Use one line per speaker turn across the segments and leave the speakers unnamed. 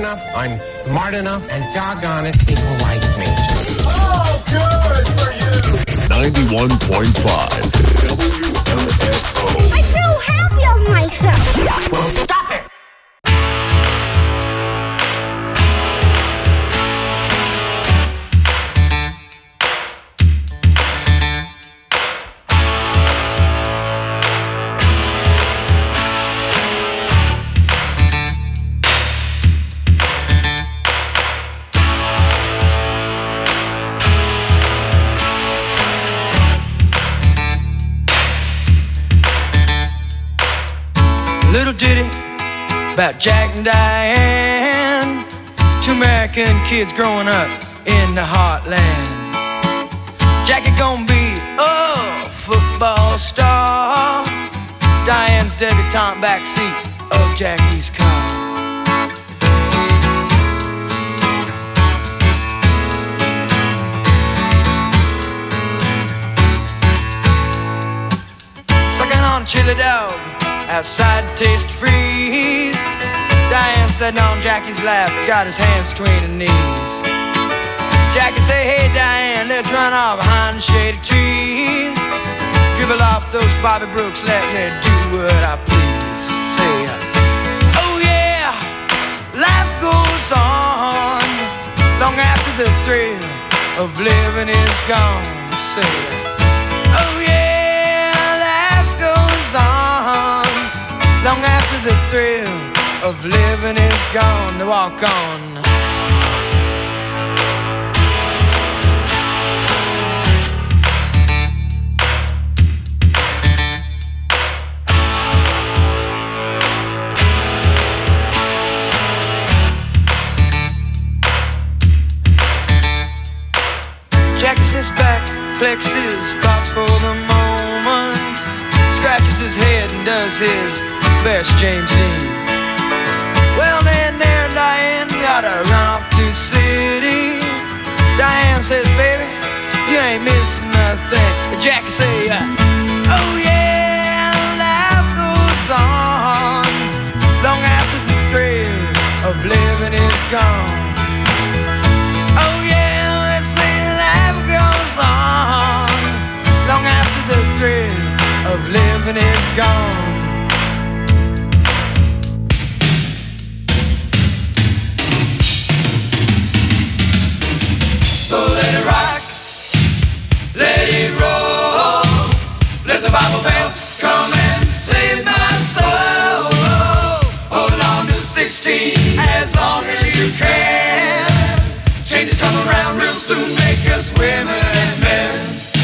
enough, I'm smart enough, and doggone it, people like me.
Oh, good for you!
91.5 WMFO.
I feel happy of myself.
Well, stop it!
Little ditty about Jack and Diane, two American kids growing up in the heartland. Jackie gonna be a football star, Diane's debutante backseat of Jackie's car. Sucking on chili dog outside Taste Freeze, Diane sitting on Jackie's lap, got his hands between her knees. Jackie say, hey Diane, let's run off behind the shady trees, dribble off those Bobby Brooks, let me do what I please. Say, oh yeah, life goes on long after the thrill of living is gone. Say, oh yeah, life goes on long after the thrill of living is gone. To walk on. Jackie sits back, collects his thoughts for the moment, scratches his head and does his best James Dean. Well then there Diane gotta run off to the city. Diane says, baby, you ain't missing nothing. But Jackie say, oh yeah, life goes on long after the thrill of living is gone. Oh yeah, they say life goes on long after the thrill of living is gone.
So let it rock, let it roll, let the Bible Belt come and save my soul. Hold on to 16 as long as you can. Changes come around real soon, make us women and men.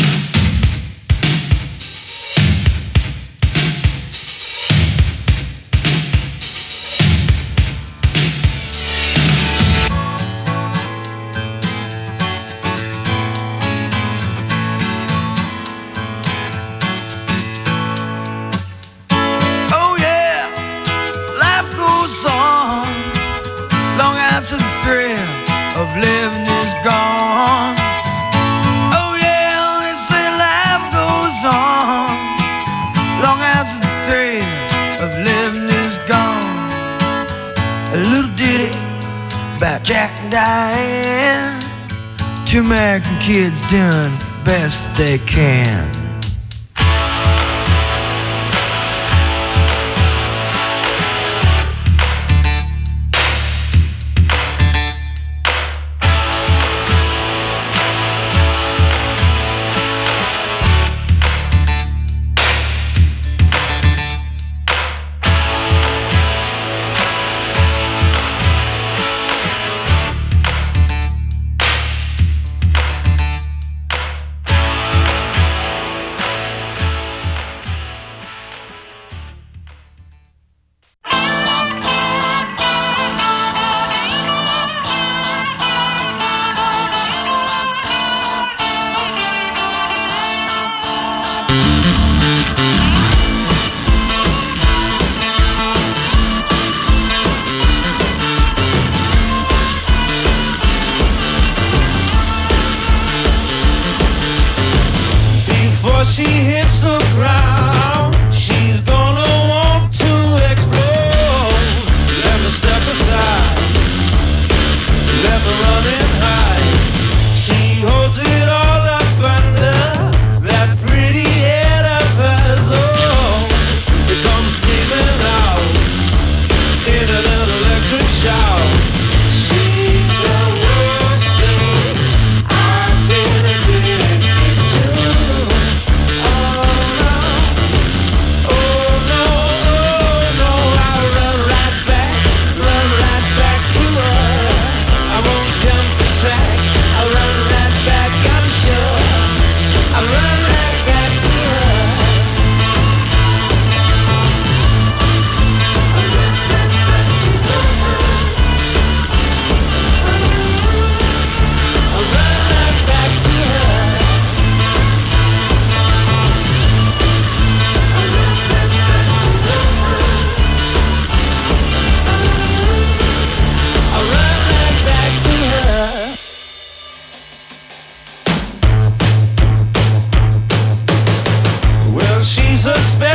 Living is gone. Oh yeah, they say life goes on long after the thrill of living is gone. A little ditty about Jack and Diane, two American kids doing the best they can.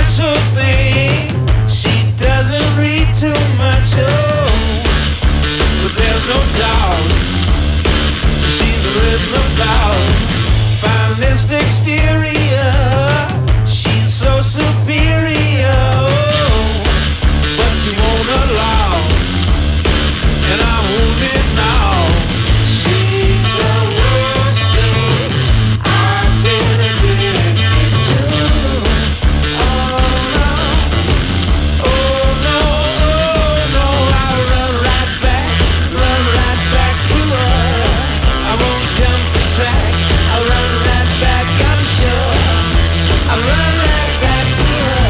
special thing. She doesn't read too much, oh, but there's no doubt she's written about finest exterior. She's so superior, oh, but you won't allow, and I hold it now. She's the worst thing I've been addicted to. Oh no, oh no, oh no, I run right back to her. I won't jump the track, I run right back, I'm sure. I run right back to her.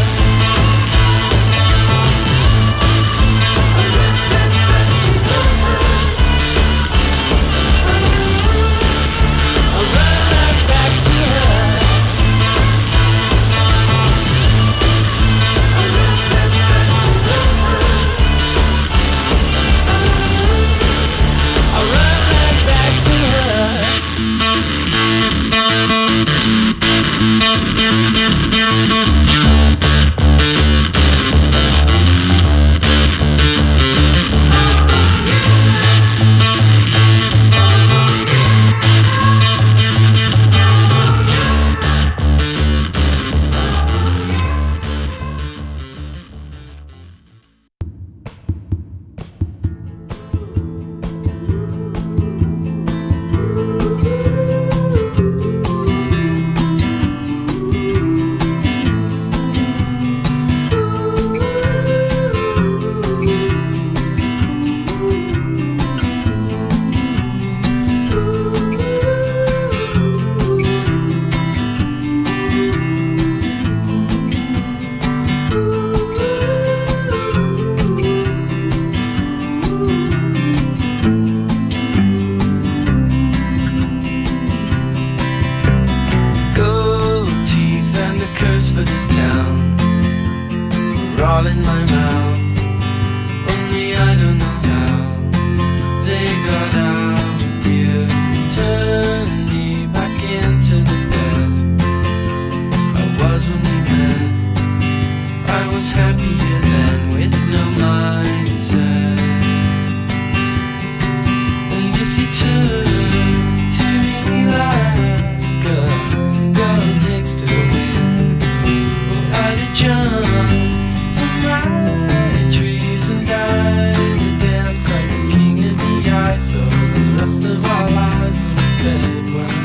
I run right back to her. I run right back to her. I run right back to her. I run right back to her. Gold teeth and a curse for this town are all in my mouth. Only I don't know how they got out. You turned me back into the bed I was when we met. I was happier then with no mindset. And if you turn to me like a girl takes to the wind, well, I'd have jumped from my trees and died to dance like a king in the ice. So the rest of our lives would have fed well.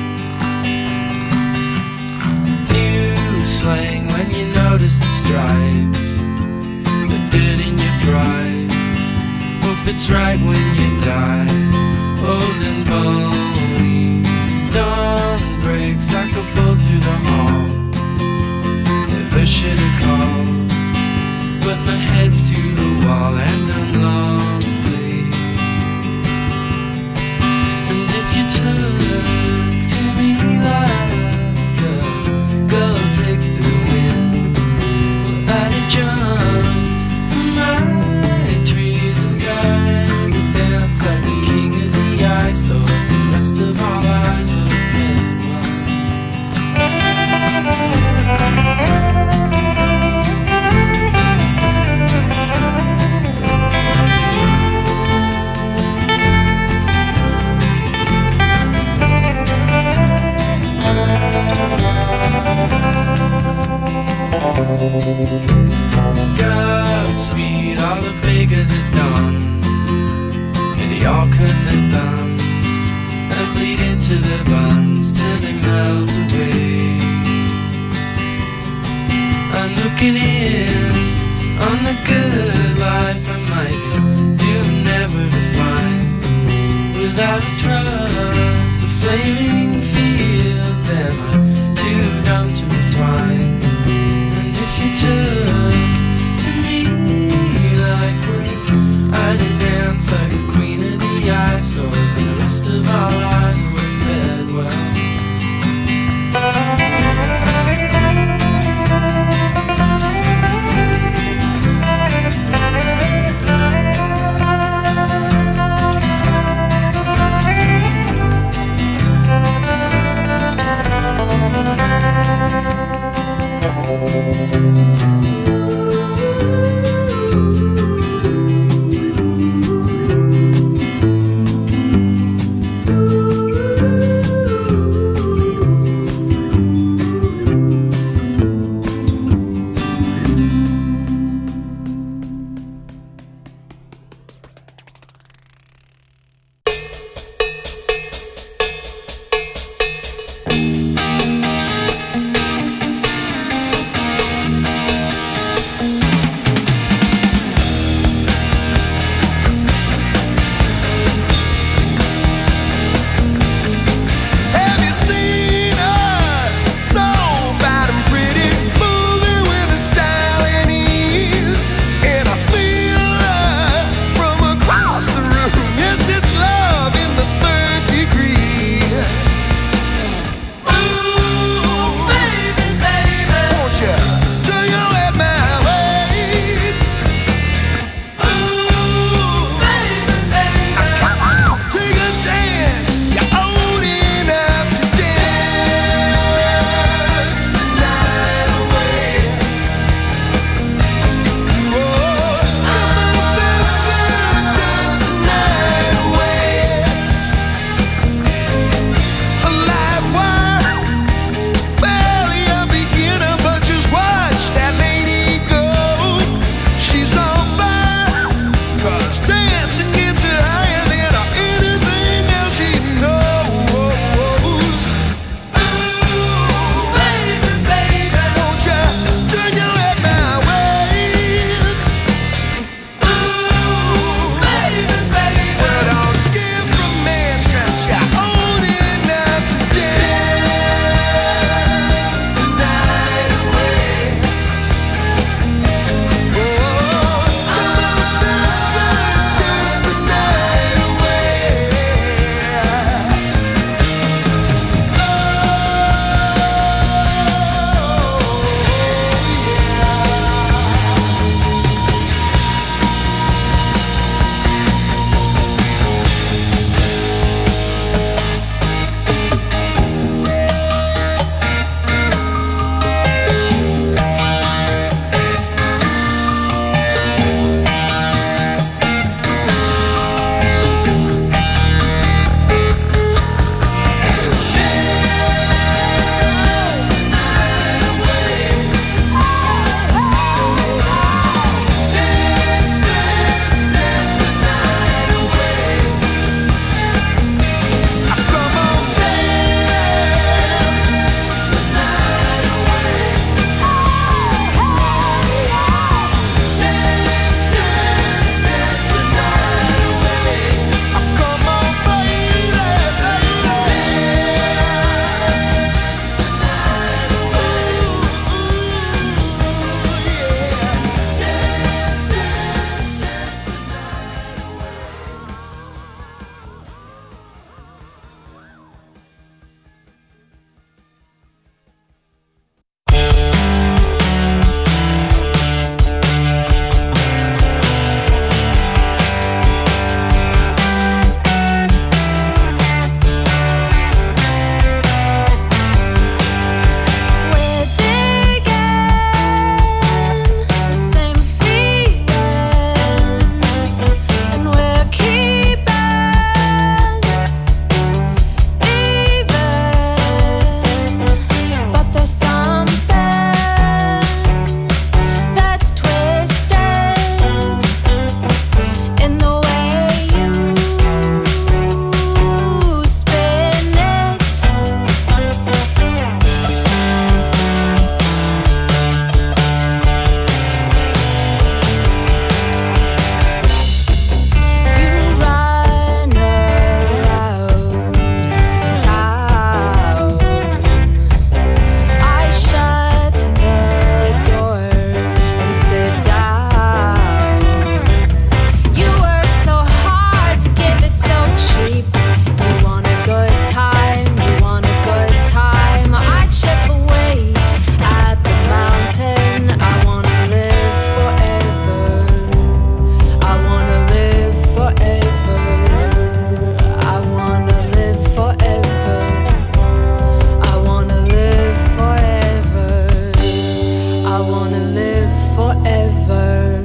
New slang when you notice the stripes, the dirt in your fries. Hope it's right when you die, old and bony. Dawn breaks like a bolt through the hall. Never should have called, but my head's to the wall and I'm lonely. And if you took to me like a girl takes to the wind, well, I'd have jumped from my trees and died to dance like a king of the ice. So as the rest of our lives would have been Godspeed, all the beggars at dawn, and they all cut their thumbs and bleed into their buns till they melt away. I'm looking in on the good life I might do never to find without a trust, the flaming fields, and I'm too dumb to refine. And if you turn to me like we're I'd dance like a queen of the ice. So as the rest of our lives were fed well.
wanna live forever.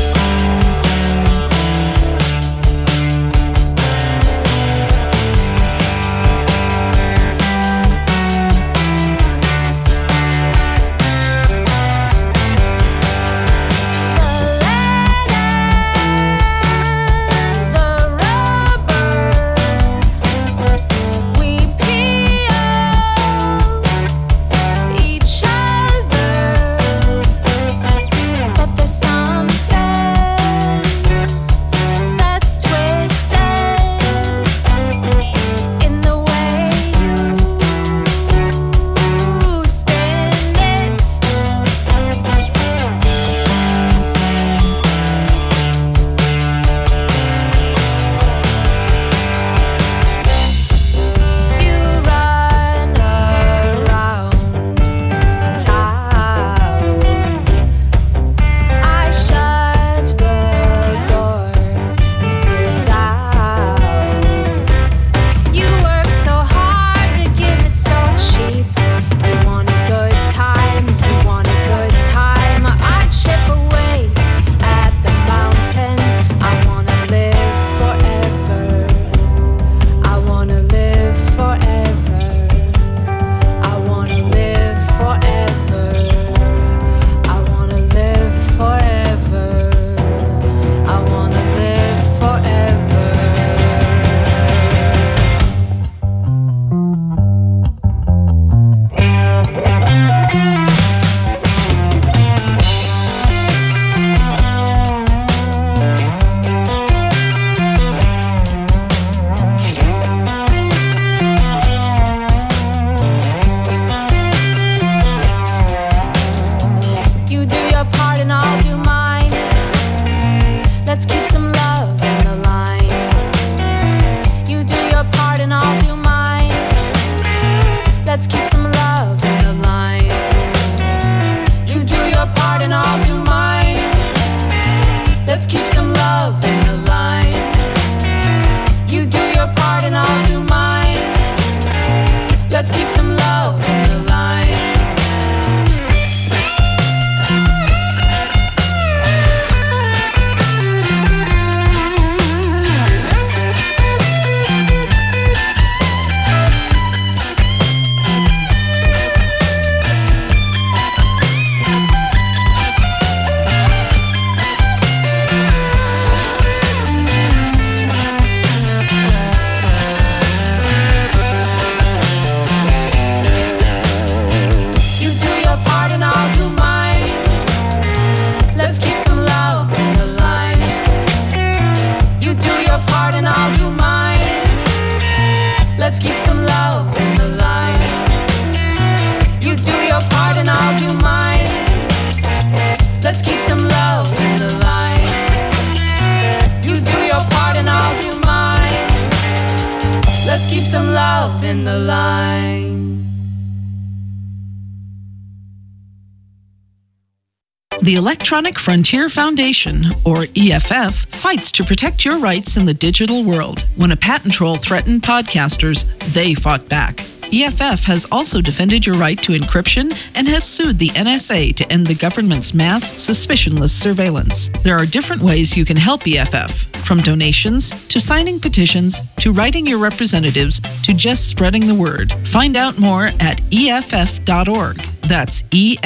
The Electronic Frontier Foundation, or EFF, fights to protect your rights in the digital world. When a patent troll threatened podcasters, they fought back. EFF has also defended your right to encryption and has sued the NSA to end the government's mass, suspicionless surveillance. There are different ways you can help EFF, from donations to signing petitions to writing your representatives to just spreading the word. Find out more at EFF.org. That's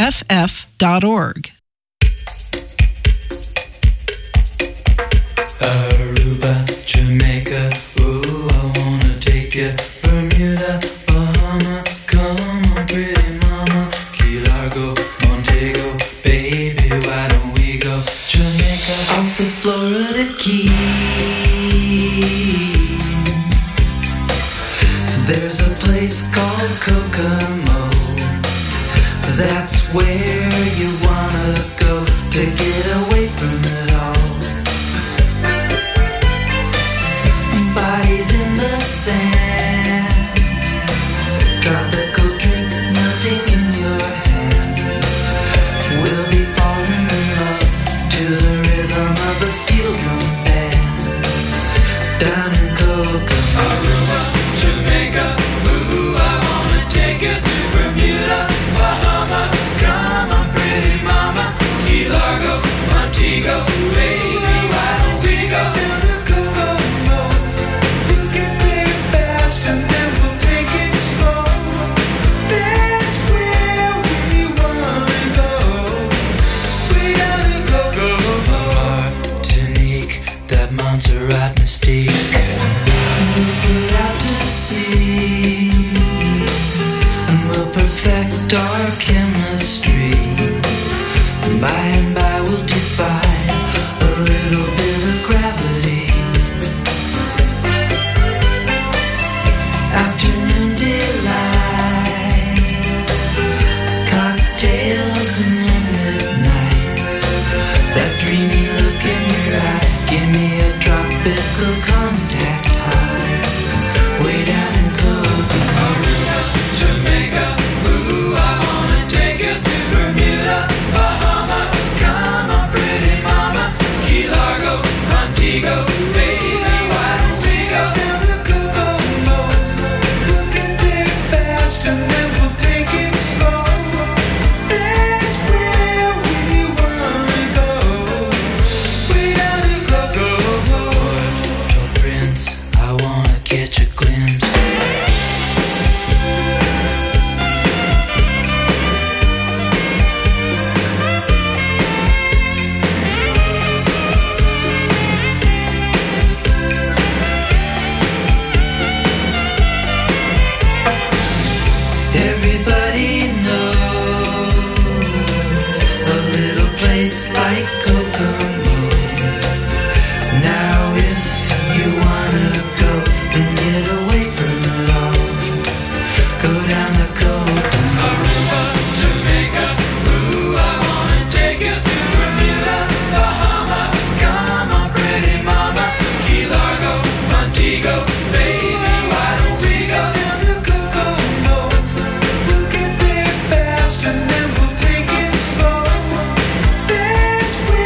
EFF.org.
Aruba, Jamaica, ooh, I wanna take you. Bermuda, Bahama, come on, pretty mama. Key Largo, Montego, baby, why don't we go? Jamaica, off the Florida Keys. There's a place called Kokomo. That's where you wanna go to get away from it all. Bodies in the sand, tropical drink melting in your hand. We'll be falling in love to the rhythm of a steel drum band. Down in Kokomo, Aruba, Jamaica, ooh, I wanna take you to Bermuda, Bahama. Come on, pretty mama. come by will defy a little bit of gravity. Afternoon delight, cocktails and moonlit nights. That dreamy look in your eye, give me a tropical contact high, way down in Coconut. Jamaica, ooh, I wanna take you to Bermuda, Bahama. Come on, pretty mama, Key Largo, Montego, baby, why don't we go down to Kokomo? We can take fast and then we'll take it slow. That's where we wanna go, way down to Kokomo. Port Prince, I wanna catch a glimpse. Everybody knows a little place like Kokomo. Now if you wanna go and get away from it all, go down the Kokomo. Aruba, Jamaica, ooh, I wanna take you to Bermuda, Bahama. Come on, pretty mama, Key Largo, Montego, baby, why don't we go down to Kokomo? We'll get there fast and then we'll take it slow. That's where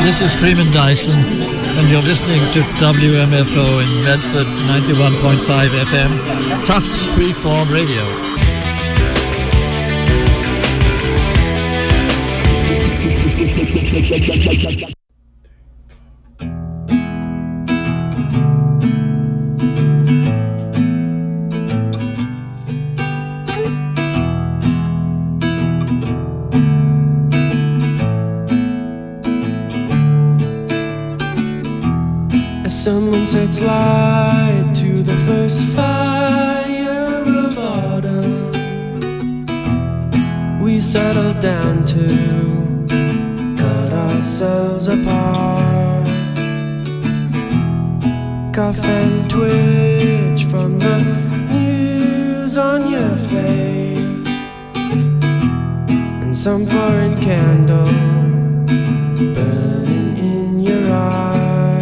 This is Freeman Dyson, and you're listening to WMFO in Medford, 91.5 FM, Tufts Freeform Radio.
Someone sets light to the first fire of autumn. We settle down to cut ourselves apart. Cough and twitch from the news on your face, and some foreign candle burning in your eyes.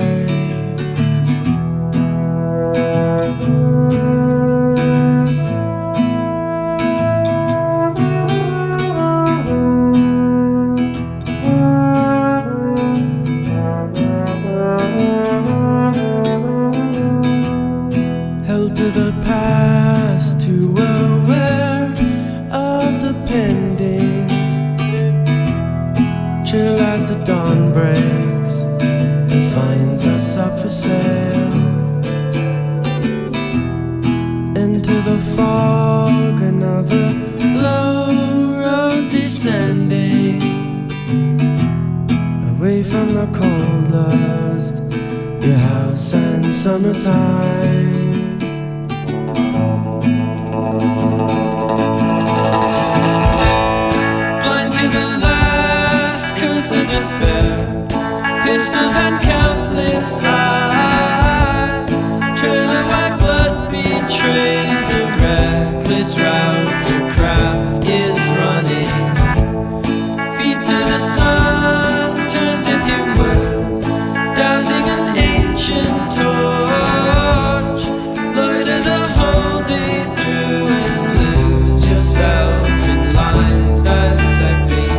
Held to the past, too aware of the pending. Chill as the dawn breaks and finds us up for sale. Into the fog, another low road descending, away from the cold lust, your house and summertime. Blind to the last curse of the fair, pistols and countless eyes, trail of white blood betrays the reckless route your craft is running. Feet to the sun turns into wood, dousing an ancient torch. Loiter the whole day through and lose yourself in lines dissecting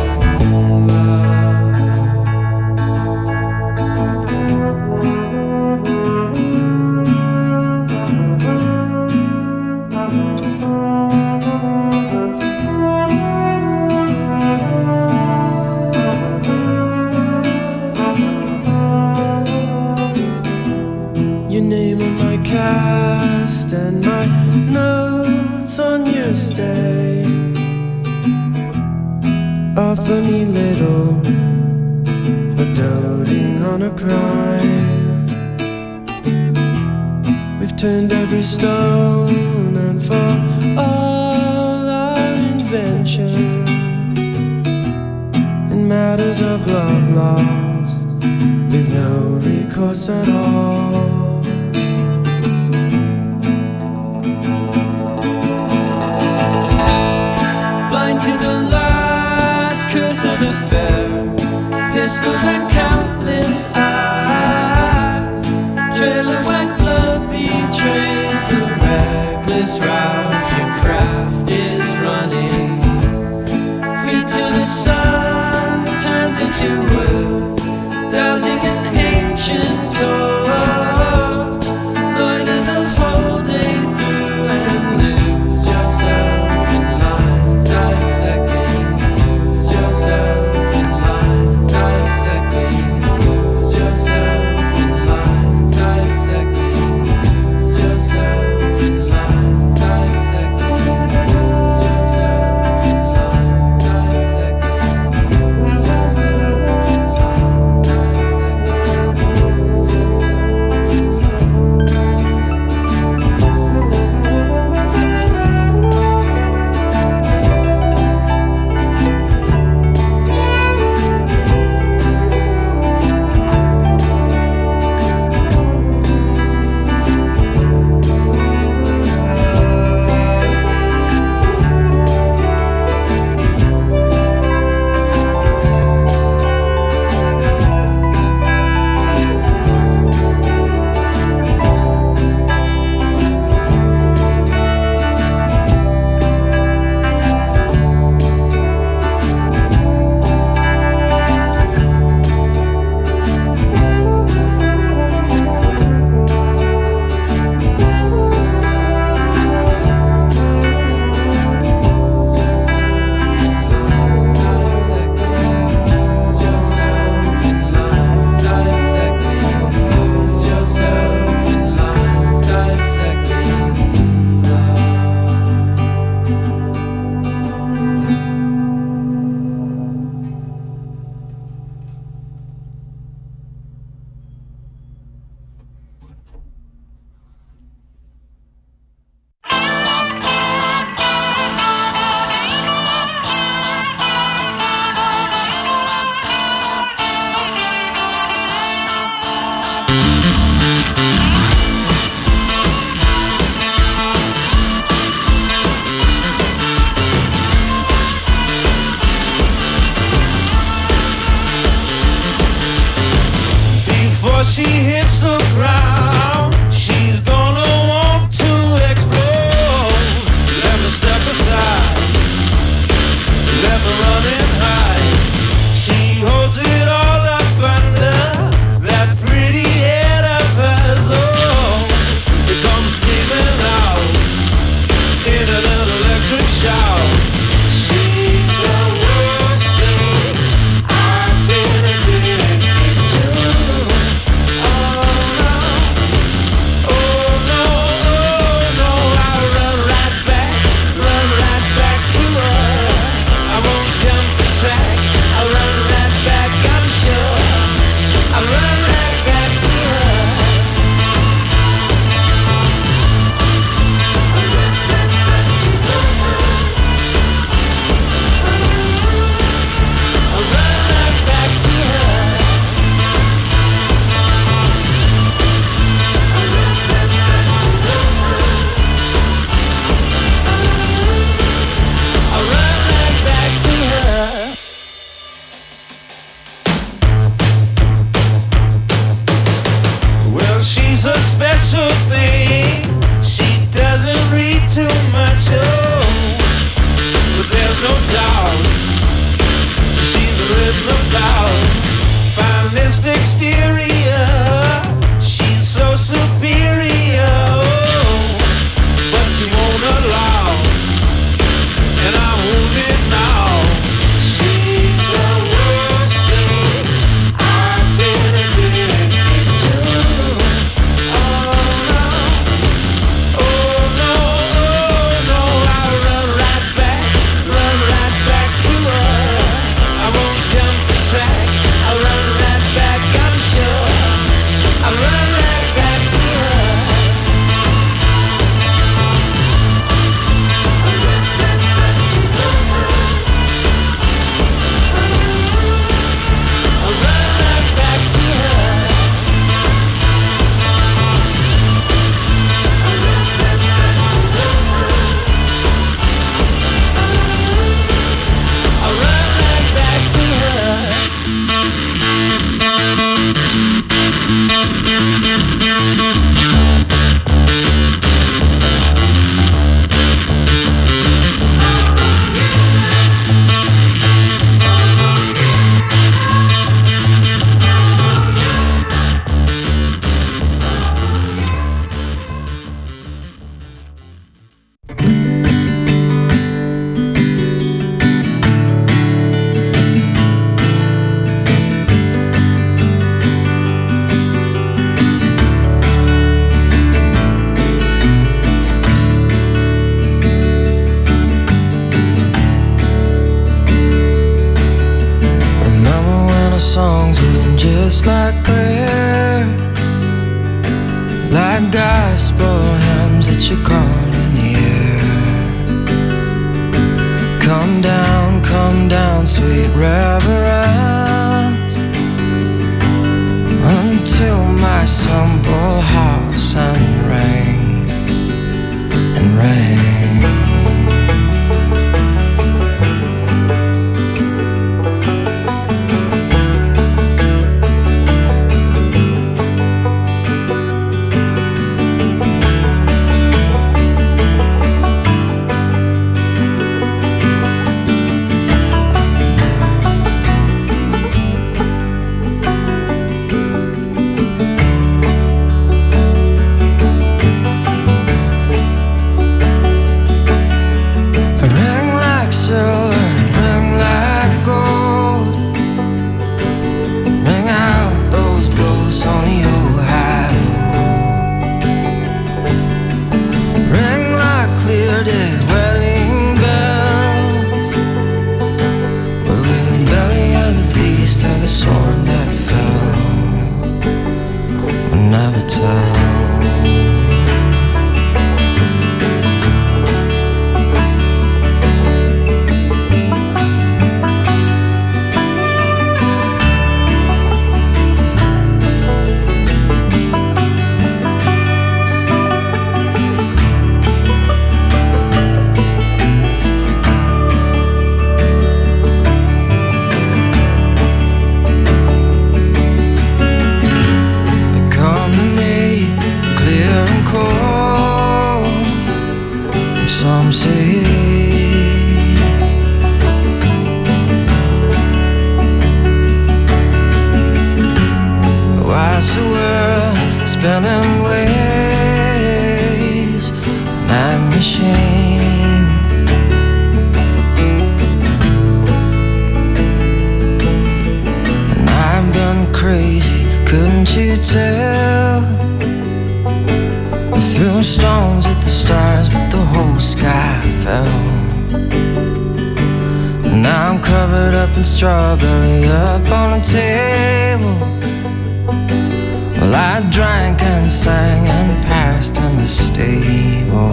your name on my cast and my notes on your stay. Offer me little, but doting on a crime. We've turned every stone, and for all our invention in matters of love lost, we've no recourse at all. Blind to the last curse of the fair, pistols and countless eyes, trail of white blood betrays the reckless route your craft is running. Feet to the sun turns into wood, dousing an ancient torch. Loiter the whole day through and lose yourself in lines dissecting. Lose yourself in lines dissecting. Lose yourself in lines dissecting. Lose yourself in lines dissecting. Lose yourself in lines dissecting. Lose yourself in lines dissecting.
just like prayer, like gospel hymns that you call in the air. Come down, sweet reverence, until my simple house and rain. Strawberry up on the table. Well, I drank and sang and passed in the stable.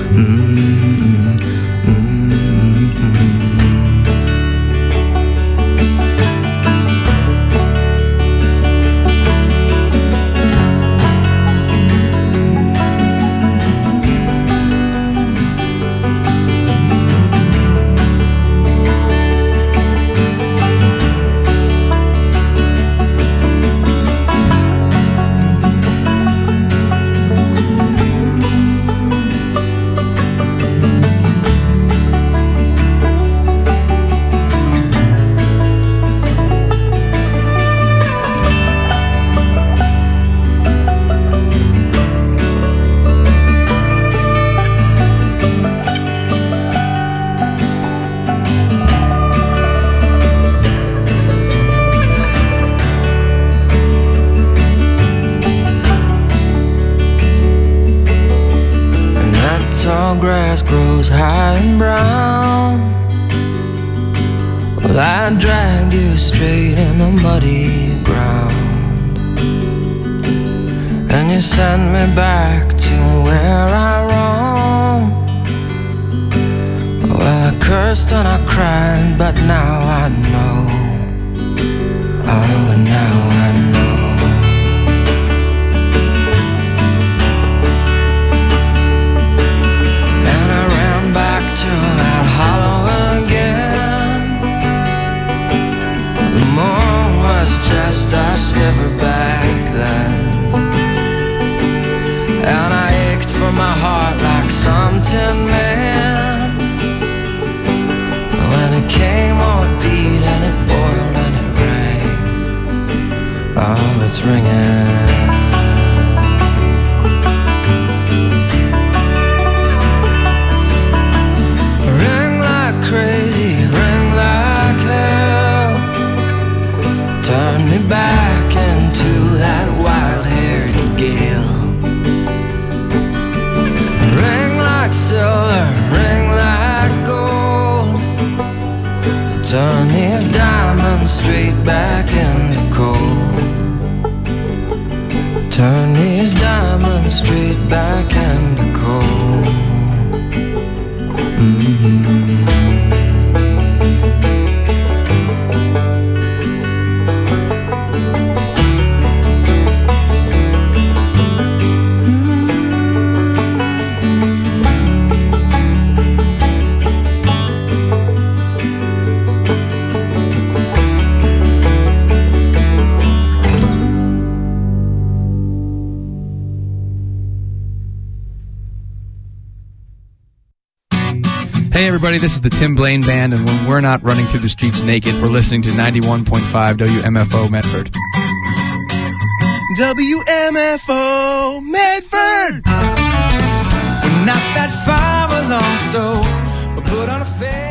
Grass grows high and brown. Well, I dragged you straight in the muddy ground, and you sent me back to where I roamed. Well, I cursed and I cried, but now I know. Oh, now I know. To that hollow again. The moon was just a sliver back then, and I ached for my heart like some tin man. When it came, oh, it beat and it boiled and it rang. Oh, it's ringing. Crazy, ring like hell. Turn me back into that wild-haired gale. Ring like silver, ring like gold. Turn these diamonds straight back into coal.
Hey everybody, this is the Tim Blaine Band, and when we're not running through the streets naked, we're listening to 91.5 WMFO Medford.
WMFO Medford.
We're not that far along, so we'll put on a face.